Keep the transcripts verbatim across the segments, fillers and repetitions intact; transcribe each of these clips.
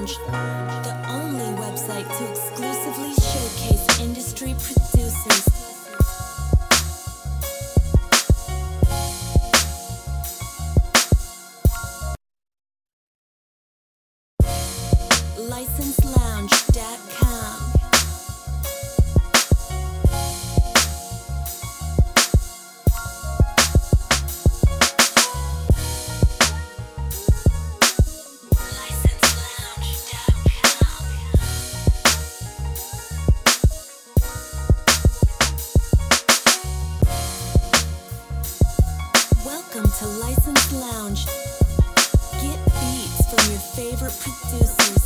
Lounge, the only website to exclusively showcase industry producers. license lounge dot com. Welcome to License Lounge. Get beats from your favorite producers.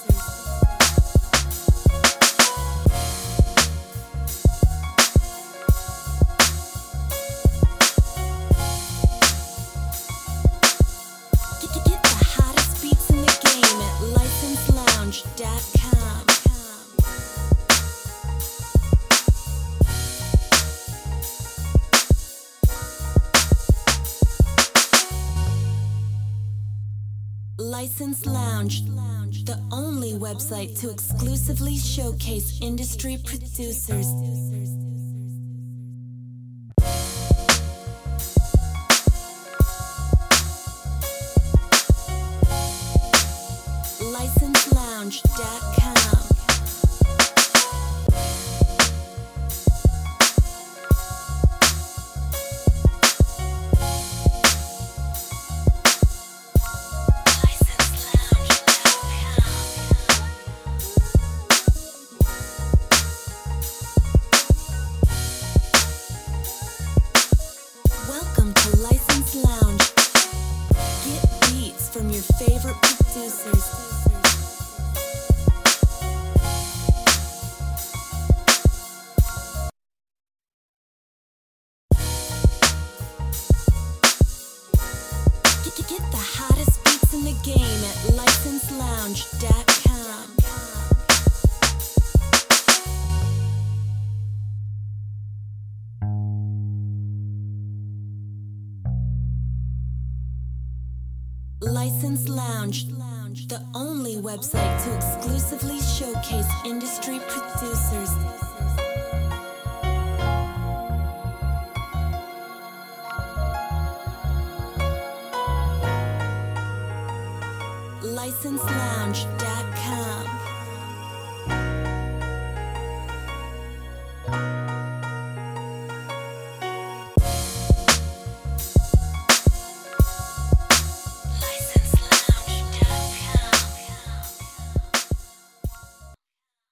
Get, get the hottest beats in the game at license lounge dot com. License Lounge, the only website to exclusively showcase industry producers. license lounge dot com. Welcome to License Lounge. Get beats from your favorite producers. Get, get the hottest beats in the game at license lounge dot com. License Lounge, the only website to exclusively showcase industry producers. license lounge dot com.